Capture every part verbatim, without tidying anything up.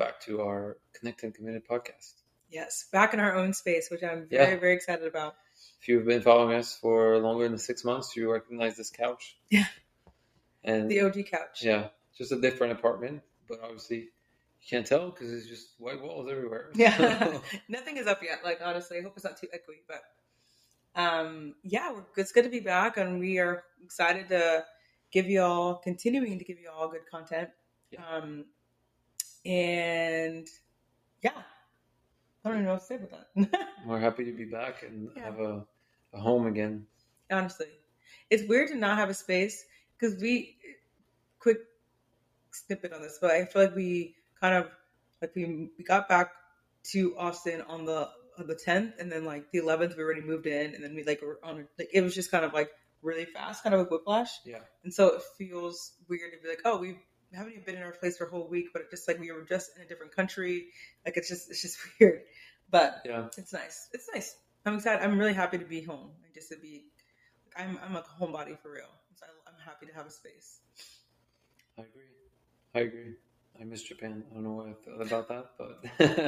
back to our Connect and Committed podcast. Yes, back in our own space, which I'm very, yeah. very excited about. If you've been following us for longer than six months, you recognize this couch. Yeah. And the O G couch. Yeah, just a different apartment, but obviously you can't tell because it's just white walls everywhere. Yeah, nothing is up yet. Like, honestly, I hope it's not too echoey, but um, yeah, we're, it's good to be back, and we are excited to give you all, continuing to give you all good content. Yeah. Um, and yeah, I don't even know what to say about that. We're happy to be back and yeah. have a, a home again. Honestly, it's weird to not have a space because we, quick snippet on this, but I feel like we kind of, like we, we got back to Austin on the on the tenth, and then like the eleventh we already moved in, and then we like were on, like it was just kind of like really fast, kind of a whiplash. Yeah. And so it feels weird to be like, oh, we haven't even been in our place for a whole week, but it just like we were just in a different country. Like it's just it's just weird. But yeah, it's nice. It's nice. I'm excited. I'm really happy to be home and just to be. I'm I'm a homebody for real. So I'm happy to have a space. I agree. I agree. I miss Japan. I don't know what I thought about that, but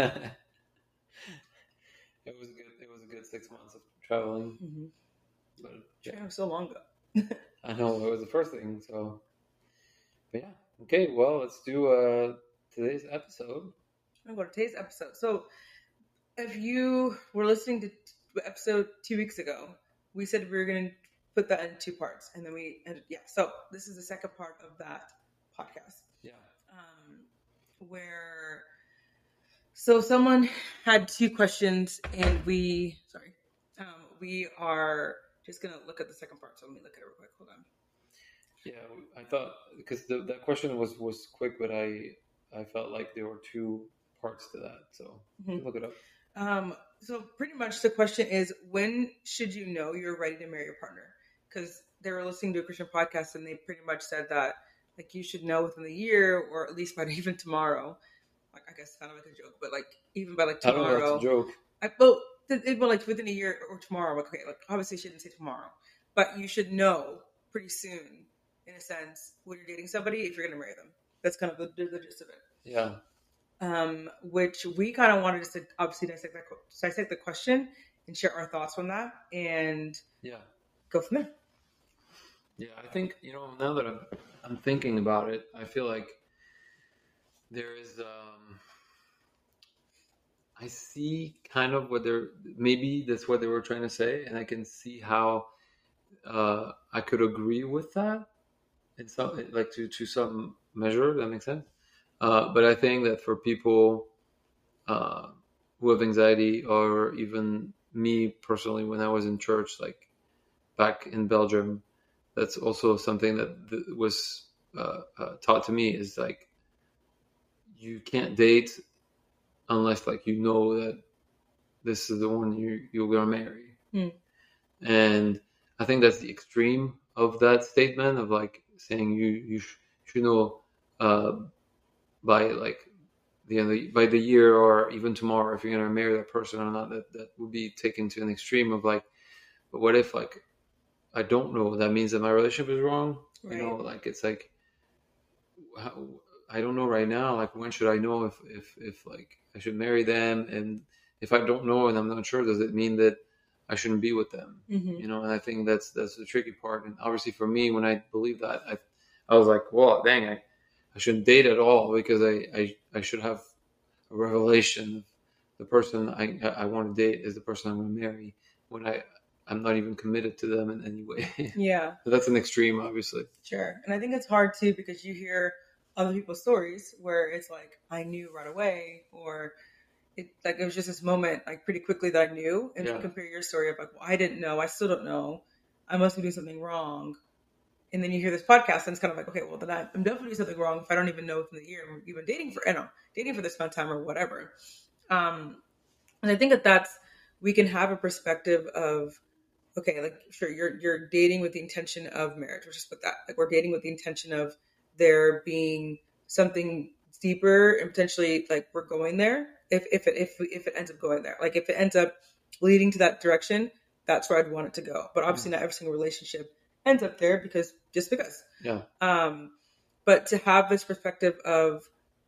it was good. It was a good six months of traveling. Mm-hmm. But yeah, it was so long ago. I know it was the first thing. So, but yeah. Okay. Well, let's do uh, today's episode. I'm going to today's episode. So, if you were listening to episode two weeks ago, we said we were going to put that in two parts, and then we ended. Yeah. So this is the second part of that podcast. Yeah. Um, where so someone had two questions, and we sorry, um, we are just gonna look at the second part. So let me look at it real quick. Hold on. Yeah, I thought because the, that question was, was quick, but I I felt like there were two parts to that. So mm-hmm. look it up. Um, so pretty much the question is, when should you know you're ready to marry your partner? Because they were listening to a Christian podcast, and they pretty much said that like you should know within the year, or at least by even tomorrow. Like I guess kind of like a joke, but like even by like tomorrow. I don't know, it's a joke. I, well, it, well, like within a year or tomorrow. Okay, like obviously she didn't say tomorrow, but you should know pretty soon, in a sense, when you're dating somebody if you're going to marry them. That's kind of the, the gist of it. Yeah. Um, which we kind of wanted to obviously dissect that, dissect the question and share our thoughts on that, and yeah, go from there. Yeah, I think you know now that I'm I'm thinking about it, I feel like there is. Um, I see kind of what they're maybe that's what they were trying to say, and I can see how uh, I could agree with that in some like to to some measure. That makes sense. Uh, but I think that for people uh, who have anxiety, or even me personally, when I was in church, like back in Belgium, that's also something that th- was uh, uh, taught to me is like you can't date unless like you know that this is the one you you're gonna marry. Mm. And I think that's the extreme of that statement of like saying you you sh- should know. Uh, by like the end of the, by the year or even tomorrow if you're going to marry that person or not, that, that would be taken to an extreme of like, but what if like I don't know, that means that my relationship is wrong. Right. You know, like it's like how, I don't know right now, like when should I know if, if if like I should marry them, and if I don't know and I'm not sure, does it mean that I shouldn't be with them? Mm-hmm. You know, and I think that's that's the tricky part. And obviously for me, when I believe that, I I was like, well, dang, I I shouldn't date at all because I, I, I should have a revelation of the person I I want to date is the person I'm going to marry when I, I'm not even committed to them in any way. Yeah. So that's an extreme, obviously. Sure. And I think it's hard too because you hear other people's stories where it's like, I knew right away, or it like it was just this moment like pretty quickly that I knew. And yeah. You compare your story of like, well, I didn't know, I still don't know, I must be doing something wrong. And then you hear this podcast, and it's kind of like, okay, well, then I'm definitely doing something wrong if I don't even know within the year we've been dating for, you know, dating for this amount of time or whatever. Um, and I think that that's, we can have a perspective of, okay, like, sure, you're you're dating with the intention of marriage. We'll just put that. Like, we're dating with the intention of there being something deeper and potentially, like, we're going there. If if it if if it ends up going there, like if it ends up leading to that direction, that's where I'd want it to go. But obviously, mm-hmm. not every single relationship ends up there because just because. Yeah. Um, but to have this perspective of,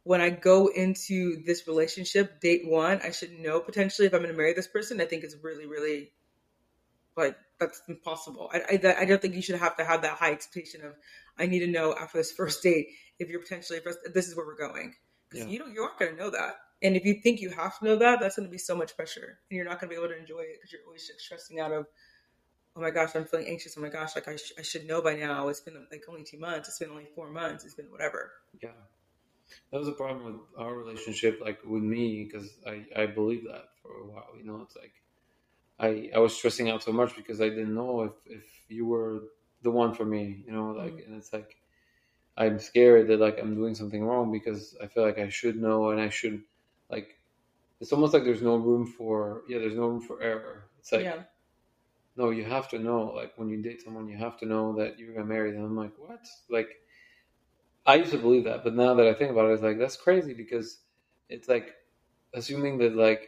when I go into this relationship, date one, I should know potentially if I'm going to marry this person. I think it's really, really like that's impossible. I, I, I don't think you should have to have that high expectation of I need to know after this first date if you're potentially this is where we're going, because yeah. you don't you aren't going to know that. And if you think you have to know that, that's going to be so much pressure, and you're not going to be able to enjoy it because you're always stressing out of, oh my gosh, I'm feeling anxious. Oh my gosh, like I, sh- I should know by now. It's been like only two months. It's been only four months. It's been whatever. Yeah, that was a problem with our relationship, like with me, because I I believed that for a while. You know, it's like. I, I was stressing out so much because I didn't know if, if you were the one for me, you know, like, mm-hmm. and it's like, I'm scared that like I'm doing something wrong because I feel like I should know and I should like, it's almost like there's no room for, yeah, there's no room for error. It's like, yeah. no, you have to know, like when you date someone, you have to know that you're going to marry them. I'm like, what? Like, I used to believe that, but now that I think about it, it's like, that's crazy because it's like assuming that like,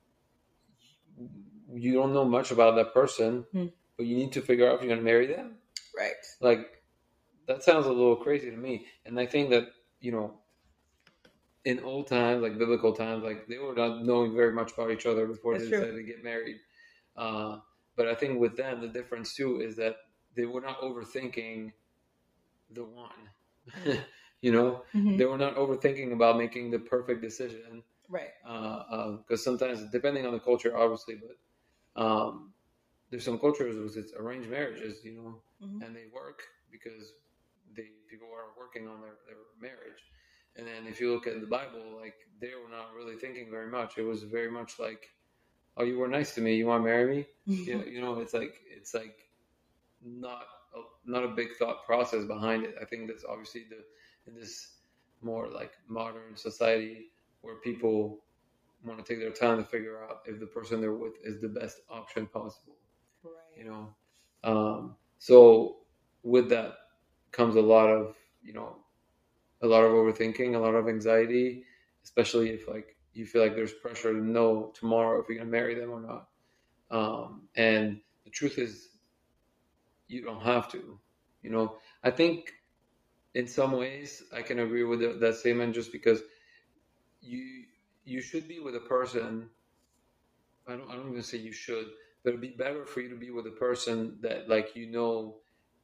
you don't know much about that person, hmm. but you need to figure out if you're going to marry them. Right. Like, that sounds a little crazy to me. And I think that, you know, in old times, like biblical times, like they were not knowing very much about each other before That's they decided true. to get married. Uh, but I think with them, the difference too is that they were not overthinking the one. you know, mm-hmm. they were not overthinking about making the perfect decision. Right. Because uh, uh, sometimes, depending on the culture, obviously, but um, there's some cultures with it's arranged marriages, you know, mm-hmm. and they work because they people are working on their, their marriage. And then if you look at the Bible, like they were not really thinking very much. It was very much like, "Oh, you were nice to me. You want to marry me?" Yeah, you know, it's like it's like not a, not a big thought process behind it. I think that's obviously the in this more like modern society where people want to take their time to figure out if the person they're with is the best option possible. Right. You know, um, so with that comes a lot of, you know, a lot of overthinking, a lot of anxiety, especially if like you feel like there's pressure to know tomorrow if you're going to marry them or not. Um, and the truth is you don't have to, you know, I think in some ways I can agree with the, that statement just because you, you should be with a person. I don't. I don't even say you should, but it'd be better for you to be with a person that, like, you know,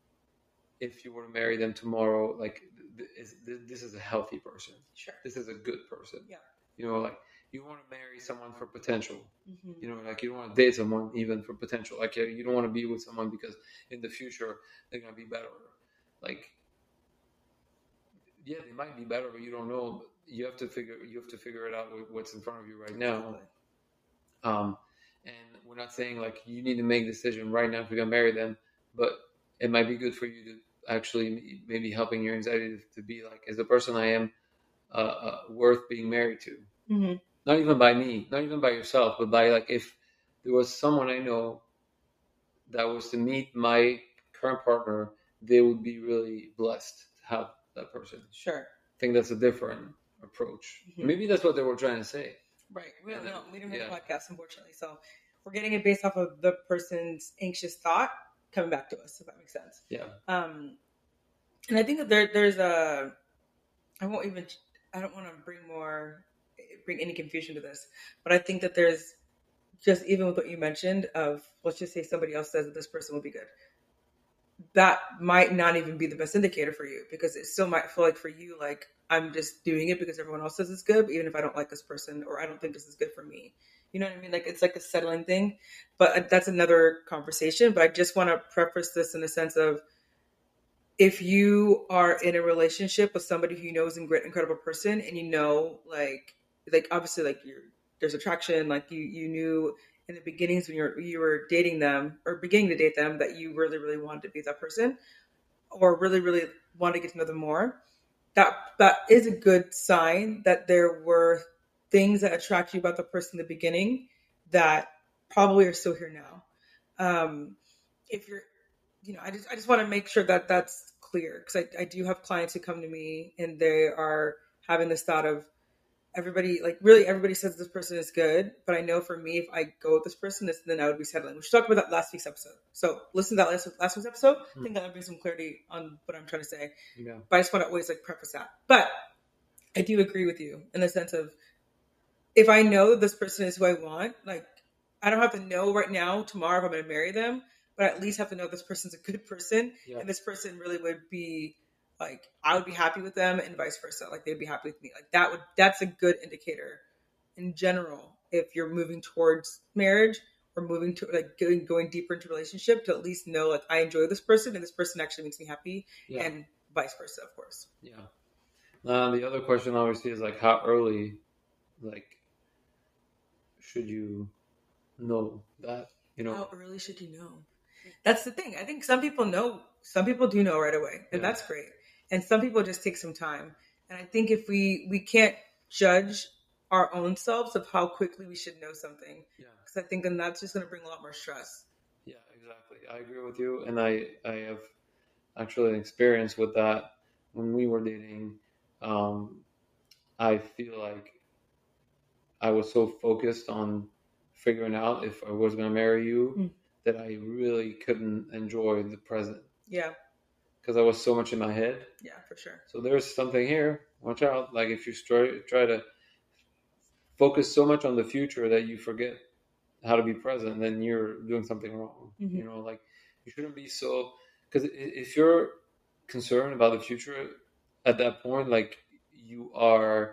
if you were to marry them tomorrow, like, this, this is a healthy person. Sure. This is a good person. Yeah. You know, like, you want to marry someone for potential. Mm-hmm. You know, like, you don't want to date someone even for potential. Like, you don't want to be with someone because in the future they're gonna be better. Like, yeah, they might be better, but you don't know. You have to figure. You have to figure it out with what's in front of you right now. Exactly. Um, and we're not saying like you need to make a decision right now if you're gonna marry them, but it might be good for you to actually maybe helping your anxiety to, to be like, is the person I am uh, uh, worth being married to? Mm-hmm. Not even by me, not even by yourself, but by like if there was someone I know that was to meet my current partner, they would be really blessed to have that person. Sure. I think that's a different approach. Mm-hmm. Maybe that's what they were trying to say. Right. We don't know. We don't have yeah. a podcast, unfortunately. So we're getting it based off of the person's anxious thought coming back to us, if that makes sense. Yeah. Um, and I think that there, there's a, I won't even, I don't want to bring more, bring any confusion to this, but I think that there's just, even with what you mentioned of, let's just say somebody else says that this person will be good. That might not even be the best indicator for you, because it still might feel like for you, like, I'm just doing it because everyone else says it's good, but even if I don't like this person or I don't think this is good for me. You know what I mean? Like, it's like a settling thing, but that's another conversation. But I just want to preface this in the sense of, if you are in a relationship with somebody who you know is an incredible person, and you know, like, like obviously, like, you're, there's attraction, like you, you knew in the beginnings when you're, you were dating them or beginning to date them that you really, really wanted to be that person, or really, really wanted to get to know them more. That that is a good sign that there were things that attract you about the person in the beginning that probably are still here now. Um, if you're, you know, I just I just want to make sure that that's clear, because I, I do have clients who come to me and they are having this thought of, everybody, like, really everybody says this person is good, but I know for me, if I go with this person, this, then I would be settling. We should talk about that last week's episode. So listen to that last, last week's episode. Mm-hmm. I think that'll bring some clarity on what I'm trying to say. Yeah. But I just want to always like preface that. But I do agree with you in the sense of, if I know this person is who I want, like, I don't have to know right now, tomorrow, if I'm going to marry them, but I at least have to know this person's a good person, Yeah. and this person really would be like, I would be happy with them, and vice versa. Like, they'd be happy with me. Like, that would that's a good indicator in general if you're moving towards marriage or moving to like going going deeper into a relationship, to at least know, like, I enjoy this person and this person actually makes me happy, Yeah. and vice versa, of course. Yeah. Uh, the other question obviously is like, how early, like, should you know that, you know? How early should you know? That's the thing. I think some people know, some people do know right away, and Yeah. that's great. And some people just take some time. And I think if we we can't judge our own selves of how quickly we should know something, Yeah. because I think then that's just going to bring a lot more stress. Yeah, exactly. I agree with you, and I I have actually an experience with that when we were dating. Um, I feel like I was so focused on figuring out if I was going to marry you Mm. that I really couldn't enjoy the present Yeah, because I was so much in my head. yeah, for sure. So there's something here. Watch out. Like if you try, try to focus so much on the future that you forget how to be present, then you're doing something wrong. Mhm. You know, like you shouldn't be so, because if you're concerned about the future at that point, like you are,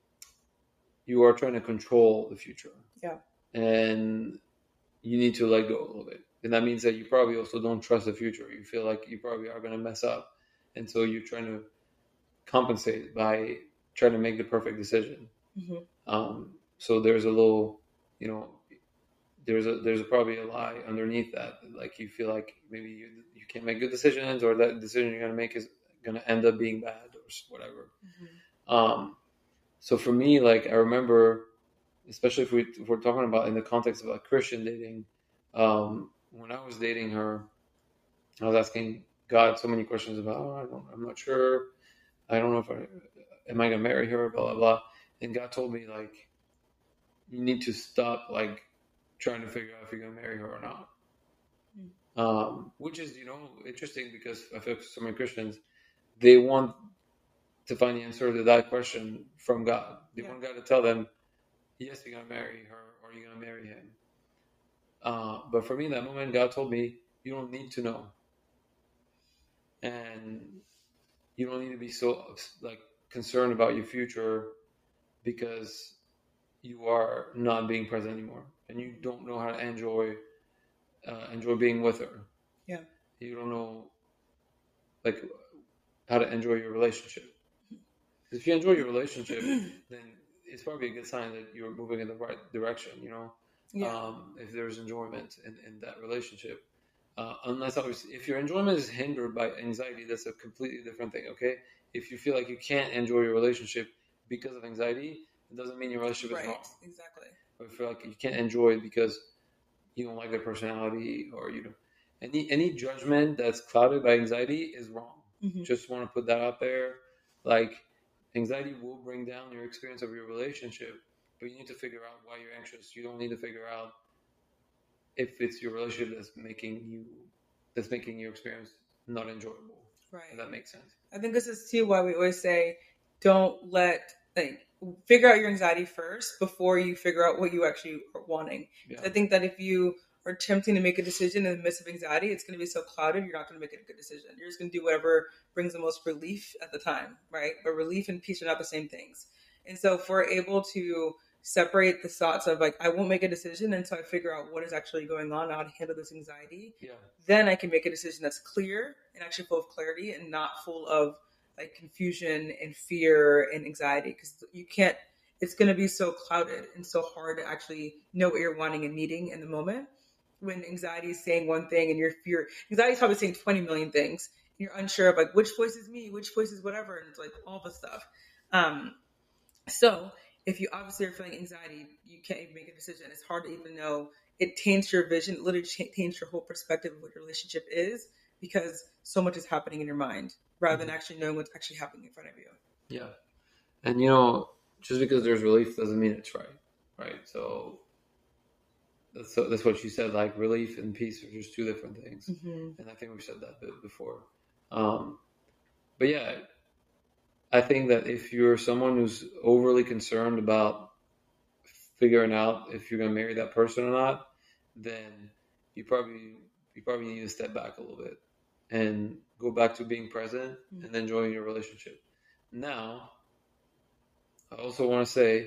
you are trying to control the future. Yeah. And you need to let go a little bit. And that means that you probably also don't trust the future. You feel like you probably are going to mess up. And so you're trying to compensate by trying to make the perfect decision. Mhm. Um, so there's a little, you know, there's a there's a, probably a lie underneath that. Like you feel like maybe you you can't make good decisions, or that decision you're going to make is going to end up being bad or whatever. Mhm. Um, so for me, like I remember, especially if, we, if we're talking about in the context of like Christian dating, um, when I was dating her, I was asking God so many questions about, oh, I don't, I'm not sure. I don't know if I, am I going to marry her, blah, blah, blah. And God told me, like, you need to stop, like, trying to figure out if you're going to marry her or not. Mm. Um, which is, you know, interesting because I feel so many Christians, they want to find the answer to that question from God. They yeah. want God to tell them, yes, you're going to marry her or you're going to marry him. Uh, but for me, that moment, God told me, you don't need to know. And you don't need to be so like concerned about your future because you are not being present anymore. And you don't know how to enjoy uh, enjoy being with her. Yeah. You don't know like how to enjoy your relationship. If you enjoy your relationship, then it's probably a good sign that you're moving in the right direction, you know? Yeah. Um, if there's enjoyment in, in that relationship. Uh, unless, obviously, if your enjoyment is hindered by anxiety, that's a completely different thing, okay? If you feel like you can't enjoy your relationship because of anxiety, it doesn't mean your relationship right. is wrong. Exactly. Or if you feel like you can't enjoy it because you don't like their personality or you know, any, any judgment that's clouded by anxiety is wrong. Mm-hmm. Just want to put that out there. Like, anxiety will bring down your experience of your relationship, but you need to figure out why you're anxious. You don't need to figure out if it's your relationship that's making you that's making your experience not enjoyable. Right. If that makes sense. I think this is too why we always say, don't let like figure out your anxiety first before you figure out what you actually are wanting. Yeah. I think that if you are attempting to make a decision in the midst of anxiety, it's going to be so clouded, you're not going to make a good decision. You're just going to do whatever brings the most relief at the time, right? But relief and peace are not the same things. And so if we're able to separate the thoughts of like, I won't make a decision until I figure out what is actually going on, how to handle this anxiety, yeah. then I can make a decision that's clear and actually full of clarity and not full of like confusion and fear and anxiety. Because you can't, it's going to be so clouded and so hard to actually know what you're wanting and needing in the moment. When anxiety is saying one thing and your fear, anxiety is probably saying twenty million things. And you're unsure of like, which voice is me, which voice is whatever. And it's like all the stuff. Um, so if you obviously are feeling anxiety, you can't even make a decision. It's hard to even know. It taints your vision, it literally taints your whole perspective of what your relationship is because so much is happening in your mind rather mm-hmm. than actually knowing what's actually happening in front of you. Yeah. And, you know, just because there's relief doesn't mean it's right, right? So that's, that's what you said, like relief and peace are just two different things. Mm-hmm. And I think we said that bit before. Um, but yeah, I think that if you're someone who's overly concerned about figuring out if you're going to marry that person or not, then you probably you probably need to step back a little bit and go back to being present mm-hmm. and enjoying your relationship. Now, I also want to say,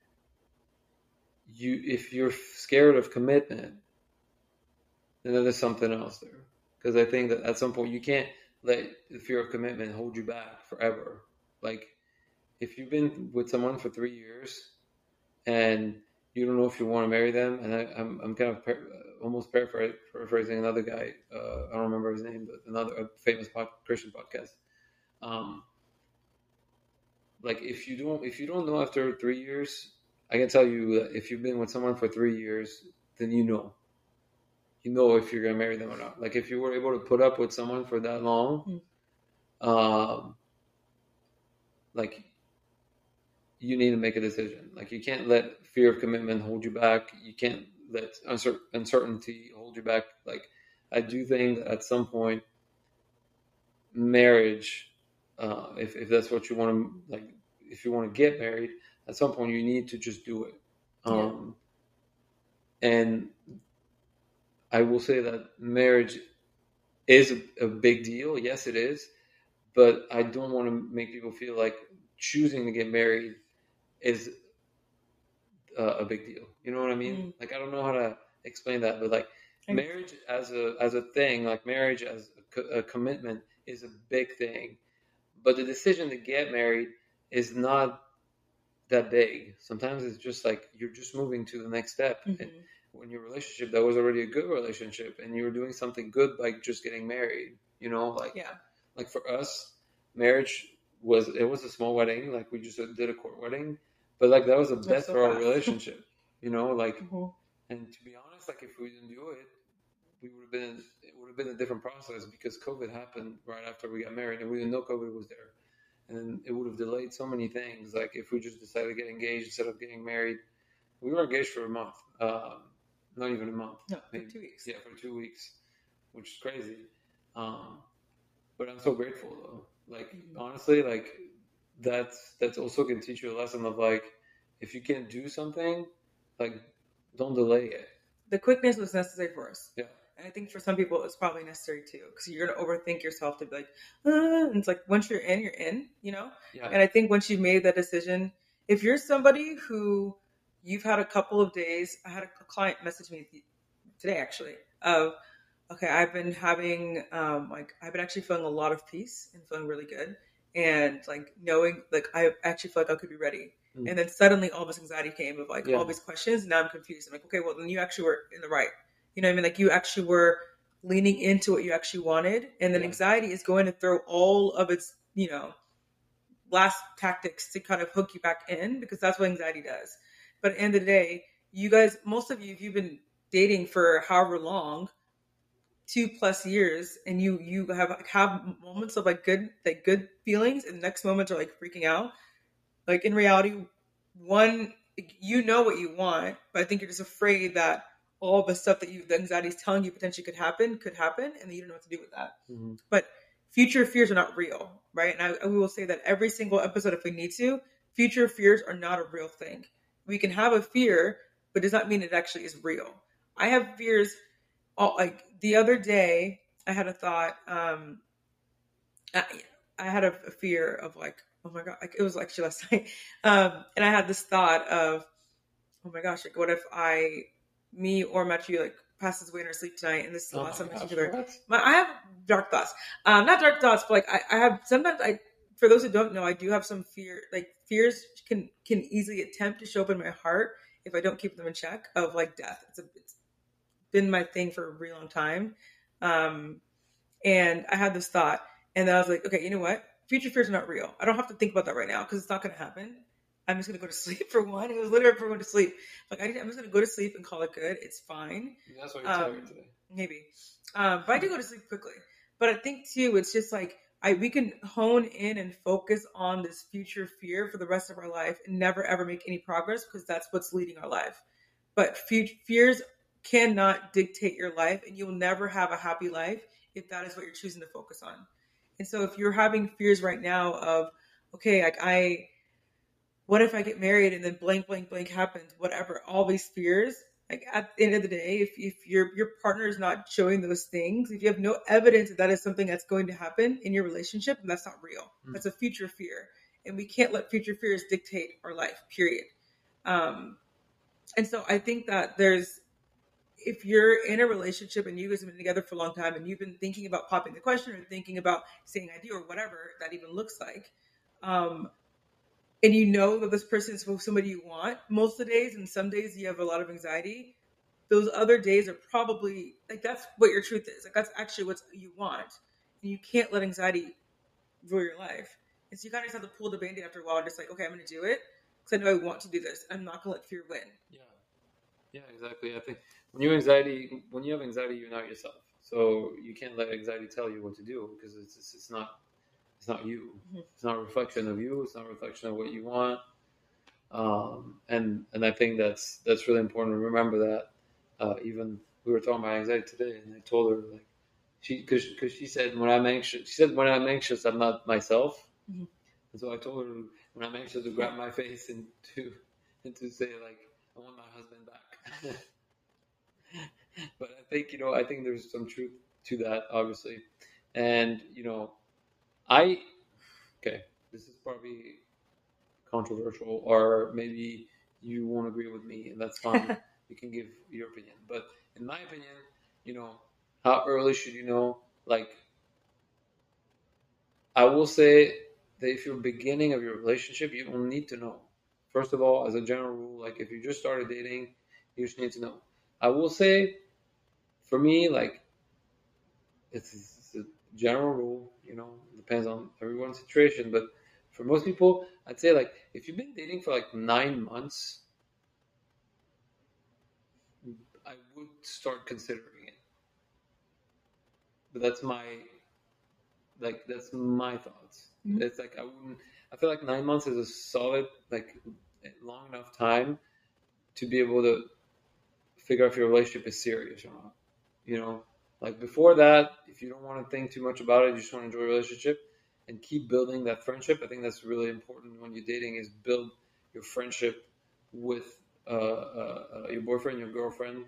you if you're scared of commitment, then there's something else there. Because I think that at some point you can't let the fear of commitment hold you back forever. Like, if you've been with someone for three years and you don't know if you want to marry them, and I, I'm I'm kind of par- almost paraphr- paraphrasing another guy. Uh, I don't remember his name, but another a famous pod, Christian podcast. Um, like if you don't if you don't know after three years, I can tell you that if you've been with someone for three years, then you know. You know if you're gonna marry them or not. Like if you were able to put up with someone for that long, mm. um, like you need to make a decision. Like you can't let fear of commitment hold you back. You can't let uncer- uncertainty hold you back. Like I do think that at some point, marriage, uh, if if that's what you want to like, if you want to get married, at some point you need to just do it. Um, yeah. And I will say that marriage is a, a big deal. Yes, it is. But I don't want to make people feel like choosing to get married is uh, a big deal. You know what I mean? Mm. Like, I don't know how to explain that, but like marriage as a, as a thing, like marriage as a, co- a commitment is a big thing. But the decision to get married is not that big. Sometimes it's just like, you're just moving to the next step. Mm-hmm. And when your relationship, that was already a good relationship and you were doing something good by just getting married, you know, like, yeah. Like for us, marriage was, it was a small wedding. Like we just did a court wedding, but like that was the best so for fast. Our relationship, you know, like, mm-hmm. And to be honest, like if we didn't do it, we would have been, it would have been a different process because COVID happened right after we got married and we didn't know COVID was there. And then it would have delayed so many things. Like if we just decided to get engaged instead of getting married, we were engaged for a month, um, not even a month. No, maybe. for two weeks. Yeah, for two weeks, which is crazy. Um, But I'm so grateful though. Like mm-hmm. honestly, like that's that's also can teach you a lesson of like if you can't do something, like don't delay it. The quickness was necessary for us. Yeah. And I think for some people it's probably necessary too, because you're gonna overthink yourself to be like, ah, and it's like once you're in, you're in, you know. Yeah. And I think once you've made that decision, if you're somebody who you've had a couple of days, I had a client message me today actually of. Okay, I've been having, um, like, I've been actually feeling a lot of peace and feeling really good. And, like, knowing, like, I actually feel like I could be ready. Mm. And then suddenly all this anxiety came of, like, yeah. all these questions. And now I'm confused. I'm like, okay, well, then you actually were in the right. You know what I mean? Like, you actually were leaning into what you actually wanted. And then yeah. anxiety is going to throw all of its, you know, last tactics to kind of hook you back in, because that's what anxiety does. But at the end of the day, you guys, most of you, if you've been dating for however long, two plus years, and you you have have moments of like good like good feelings, and the next moments are like freaking out. Like in reality, one, you know what you want, but I think you're just afraid that all the stuff that you the anxiety is telling you potentially could happen could happen, and then you don't know what to do with that. Mm-hmm. But future fears are not real, right? And I, I will say that every single episode if we need to. Future fears are not a real thing. We can have a fear, but it does not mean it actually is real. I have fears. Oh, like the other day, I had a thought. Um, I, I had a, a fear of like, oh my god, like it was actually last night, um, and I had this thought of, oh my gosh, like what if I, me or Matthew like passes away in our sleep tonight, and this is the oh last time I see each other. My, I have dark thoughts, um, not dark thoughts, but like I, I have sometimes I. For those who don't know, I do have some fear. Like fears can can easily attempt to show up in my heart if I don't keep them in check. Of like death, it's a it's, been my thing for a really long time. Um, and I had this thought, and then I was like, okay, you know what? Future fears are not real. I don't have to think about that right now because it's not going to happen. I'm just going to go to sleep for one. It was literally for going to sleep. Like I, I'm just going to go to sleep and call it good. It's fine. That's what you're um, telling me today. Maybe. Um, but I do go to sleep quickly. But I think too, it's just like, I, we can hone in and focus on this future fear for the rest of our life and never ever make any progress because that's what's leading our life. But future fears cannot dictate your life, and you'll never have a happy life if that is what you're choosing to focus on. And so if you're having fears right now of, okay, like I, what if I get married and then blank, blank, blank happens, whatever, all these fears. Like at the end of the day, if, if your your partner is not showing those things, if you have no evidence that that is something that's going to happen in your relationship, then that's not real. Mm. That's a future fear. And we can't let future fears dictate our life, period. Um, and so I think that there's, if you're in a relationship and you guys have been together for a long time and you've been thinking about popping the question or thinking about saying I do or whatever that even looks like, um, and you know that this person is somebody you want most of the days, and some days you have a lot of anxiety, those other days are probably, like, that's what your truth is. Like, that's actually what you want. And you can't let anxiety rule your life. And so you kind of just have to pull the Band-Aid after a while and just like, okay, I'm going to do it because I know I want to do this. I'm not going to let fear win. Yeah. Yeah, exactly. I think when you anxiety, when you have anxiety, you're not yourself. So you can't let anxiety tell you what to do because it's it's, it's not it's not you. Mm-hmm. It's not a reflection of you. It's not a reflection of what you want. Um, and and I think that's that's really important to remember that. Uh, even we were talking about anxiety today, and I told her like she because because she said when I'm anxious, she said when I'm anxious, I'm not myself. Mm-hmm. And so I told her when I'm anxious to grab my face and to and to say like I want my husband back. But I think, you know, I think there's some truth to that, obviously. And, you know, I, okay, this is probably controversial, or maybe you won't agree with me, and that's fine. You can give your opinion. But in my opinion, you know, how early should you know? Like, I will say that if you're beginning of your relationship, you don't need to know. First of all, as a general rule, like if you just started dating, you just need to know. I will say, for me, like, it's, it's a general rule, you know, depends on everyone's situation. But for most people, I'd say, like, if you've been dating for like nine months, I would start considering it. But that's my, like, that's my thoughts. Mm-hmm. It's like, I wouldn't, I feel like nine months is a solid, like, long enough time to be able to figure out if your relationship is serious or not. You know, like before that, if you don't want to think too much about it, you just want to enjoy a relationship and keep building that friendship. I think that's really important when you're dating, is build your friendship with uh, uh, uh, your boyfriend, your girlfriend,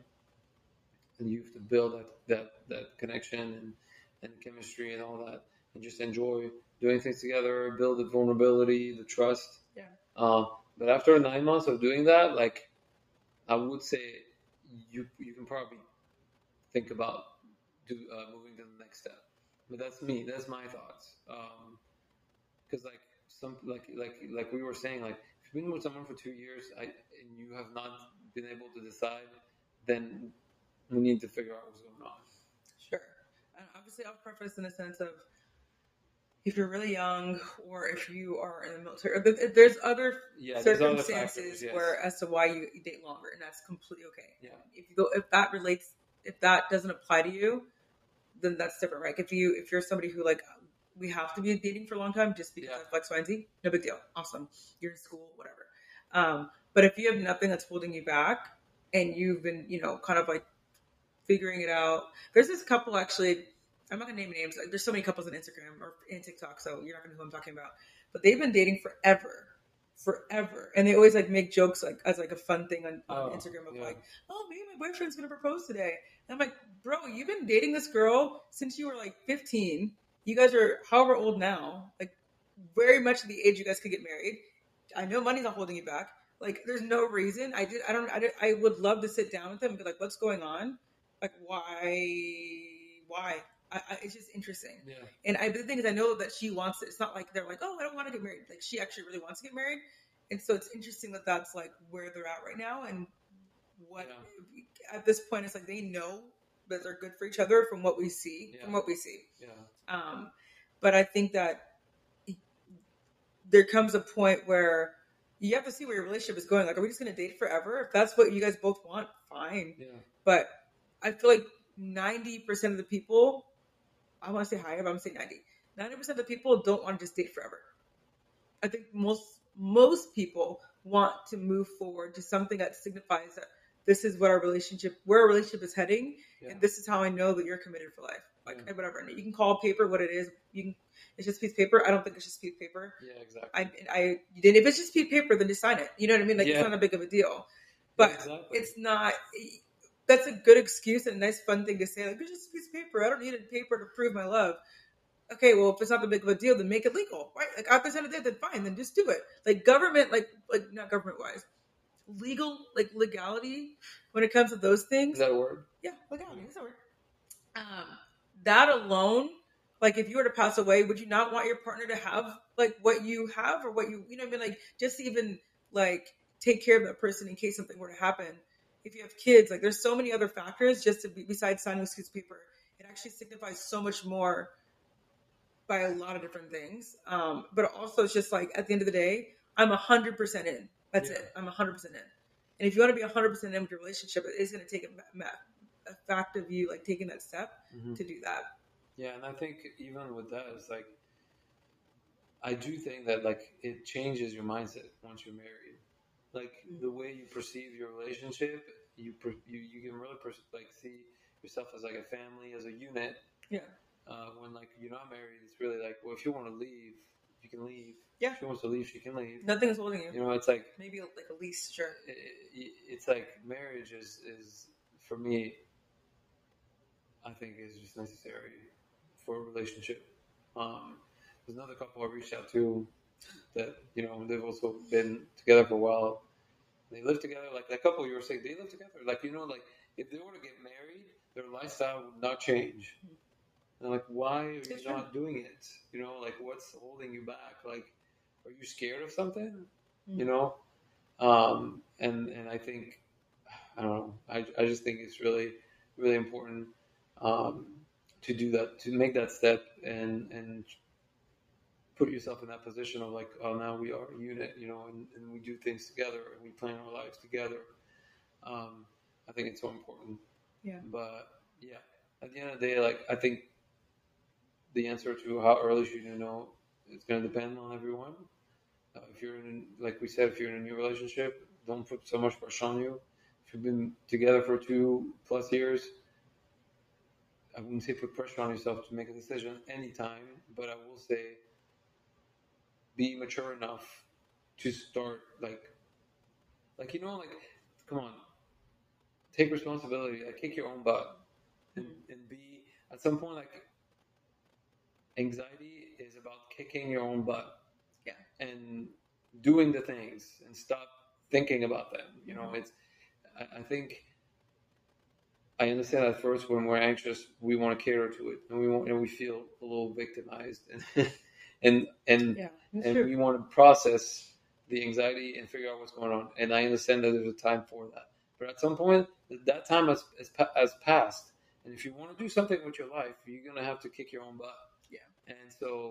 and you have to build that that, that connection and, and chemistry and all that, and just enjoy doing things together, build the vulnerability, the trust. Yeah. Uh, but after nine months of doing that, like, I would say you you can probably think about do, uh, moving to the next step. But that's me. That's my thoughts. Because um, like some like like like we were saying, like if you've been with someone for two years, I, and you have not been able to decide, then we need to figure out what's going on. Sure. And obviously, I'll preface in a sense of, if you're really young, or if you are in the military, there's other yeah, circumstances there's other factors, yes. where as to why you date longer, and that's completely okay. Yeah. If you go, if that relates, if that doesn't apply to you, then that's different, right? If you, if you're somebody who like, we have to be dating for a long time just because yeah. of X, Y, and Z, no big deal. Awesome. You're in school, whatever. Um, but if you have nothing that's holding you back, and you've been, you know, kind of like figuring it out. There's this couple, actually, I'm not gonna name names. There's so many couples on Instagram or in TikTok, so you're not gonna know who I'm talking about. But they've been dating forever, forever, and they always like make jokes like as like a fun thing on, on oh, Instagram of yeah. like, "Oh, maybe my boyfriend's gonna propose today." And I'm like, "Bro, you've been dating this girl since you were like fifteen. You guys are however old now, like very much the age you guys could get married. I know money's not holding you back. Like, there's no reason. I did. I don't. I, did, I would love to sit down with them and be like, "What's going on? Like, why? Why?" I, I, it's just interesting. Yeah. And I, the thing is, I know that she wants it. It's not like they're like, oh, I don't want to get married. Like, she actually really wants to get married. And so it's interesting that that's like where they're at right now. And what yeah. at this point, it's like they know that they're good for each other from what we see, yeah. from what we see. Yeah. Um, but I think that there comes a point where you have to see where your relationship is going. Like, are we just going to date forever? If that's what you guys both want, fine. Yeah. But I feel like ninety percent of the people, I want to say higher, but I'm going to say ninety. ninety percent of the people don't want to just date forever. I think most most people want to move forward to something that signifies that this is what our relationship, where our relationship is heading, yeah. and this is how I know that you're committed for life. Like Yeah. whatever. And you can call paper what it is. You can. It's just a piece of paper. I don't think it's just a piece of paper. Yeah, exactly. I, I, you did. If it's just a piece of paper, then just sign it. You know what I mean? Like Yeah. it's not a big of a deal. But exactly. it's not. That's a good excuse and a nice, fun thing to say. Like it's just a piece of paper. I don't need a paper to prove my love. Okay, well, if it's not that big of a deal, then make it legal, right? Like at the end of the day, then fine, then just do it. Like government, like like not government wise, legal, like legality when it comes to those things. Is that a word? Yeah, legality is a word. Um, that alone, like if you were to pass away, would you not want your partner to have like what you have or what you, you know what I mean? Like just even like take care of that person in case something were to happen. If you have kids, like there's so many other factors just to be, besides signing a piece of paper. It actually signifies so much more by a lot of different things. Um, but also it's just like at the end of the day, I'm one hundred percent in. That's Yeah. it. I'm one hundred percent in. And if you want to be one hundred percent in with your relationship, it is going to take a, a fact of you like taking that step Mm-hmm. to do that. Yeah, and I think even with that, it's like I do think that like it changes your mindset once you're married. Like Mm-hmm. the way you perceive your relationship, you per, you you can really per, like see yourself as like a family, as a unit. Yeah. Uh, when like you're not married, it's really like, well, if you want to leave, you can leave. Yeah. If she wants to leave, she can leave. Nothing is holding you. You know, it's like maybe like a lease, sure. It, it, it's like marriage is is for me. I think is just necessary for a relationship. Um, there's another couple I reached out to that you know they've also been together for a while. They live together, like that couple you were saying, they live together. Like you know, like if they were to get married, their lifestyle would not change. And like, why are you It's not doing it? You know, like what's holding you back? Like, are you scared of something? Mm-hmm. You know, um, and and I think I don't know. I I just think it's really really important um, to do that, to make that step, and and put yourself in that position of like, oh, now we are a unit, you know, and, and we do things together, and we plan our lives together. Um, I think it's so important. Yeah. But yeah, at the end of the day, like I think the answer to how early should you know is going to depend on everyone. Uh, if you're in, like we said, if you're in a new relationship, don't put so much pressure on you. If you've been together for two plus years, I wouldn't say put pressure on yourself to make a decision anytime, but I will say be mature enough to start like, like you know, like come on, take responsibility, like kick your own butt, and, mm-hmm. and be at some point like anxiety is about kicking your own butt, yeah, and doing the things and stop thinking about them. You know, mm-hmm. it's I, I think. I understand at first when we're anxious, we want to cater to it, and we want, and we feel a little victimized, and and and, yeah, and true. we want to process the anxiety and figure out what's going on. And I understand that there's a time for that, but at some point, that time has has, has passed. And if you want to do something with your life, you're gonna have to kick your own butt. Yeah. And so,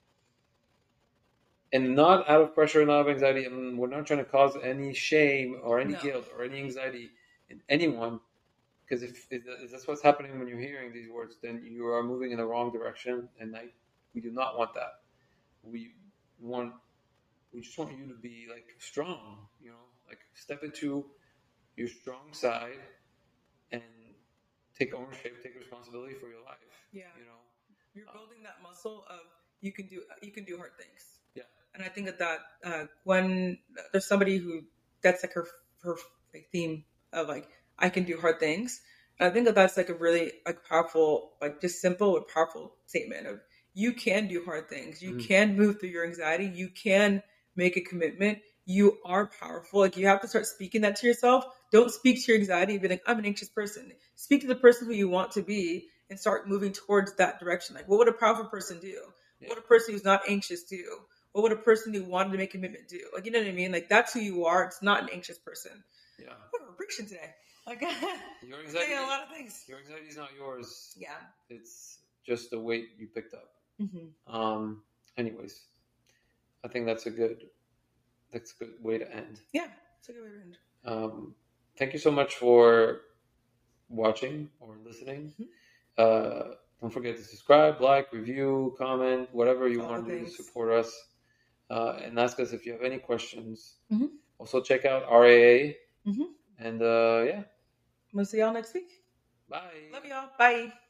and not out of pressure, not out of anxiety. I mean, we're not trying to cause any shame or any no. guilt or any anxiety in anyone. Because if, if that's what's happening when you're hearing these words, then you are moving in the wrong direction, and I, we do not want that. We want, we just want you to be like strong, you know, like step into your strong side and take ownership, take responsibility for your life. Yeah, you know, you're building that muscle of you can do you can do hard things. Yeah, and I think that that uh, when there's somebody who that's like her her like, theme of like. I can do hard things. I think that that's like a really like powerful, like just simple but powerful statement of you can do hard things. You mm. can move through your anxiety. You can make a commitment. You are powerful. Like you have to start speaking that to yourself. Don't speak to your anxiety and be like, I'm an anxious person. Speak to the person who you want to be and start moving towards that direction. Like what would a powerful person do? Yeah. What would a person who's not anxious do? What would a person who wanted to make a commitment do? Like, you know what I mean? Like that's who you are. It's not an anxious person. Yeah. What are we preaching today? Like, your anxiety, a lot of things. Your anxiety is not yours. Yeah, it's just the weight you picked up. Mm-hmm. Um. Anyways, I think that's a good, that's a good way to end. Yeah, it's a good way to end. Um. Thank you so much for watching or listening. Mm-hmm. Uh. Don't forget to subscribe, like, review, comment, whatever you All want to do to support us, uh, and ask us if you have any questions. Mm-hmm. Also, check out R A A. Mm-hmm. And uh, yeah. We'll see y'all next week. Bye. Love y'all. Bye.